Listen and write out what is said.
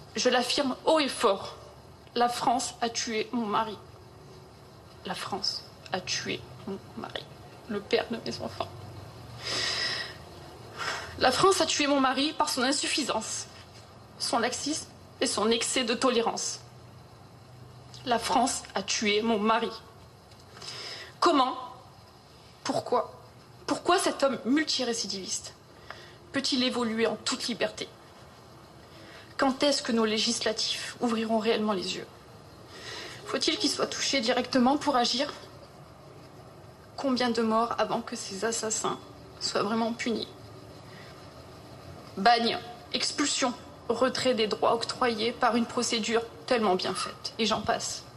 Je l'affirme haut et fort. La France a tué mon mari. La France a tué mon mari, le père de mes enfants. La France a tué mon mari par son insuffisance, son laxisme et son excès de tolérance. La France a tué mon mari. Comment? Pourquoi? Pourquoi cet homme multirécidiviste peut-il évoluer en toute liberté? Quand est-ce que nos législatifs ouvriront réellement les yeux? Faut-il qu'il soit touché directement pour agir? Combien de morts avant que ces assassins soient vraiment punis? Bagne, expulsion, retrait des droits octroyés par une procédure tellement bien faite. Et j'en passe.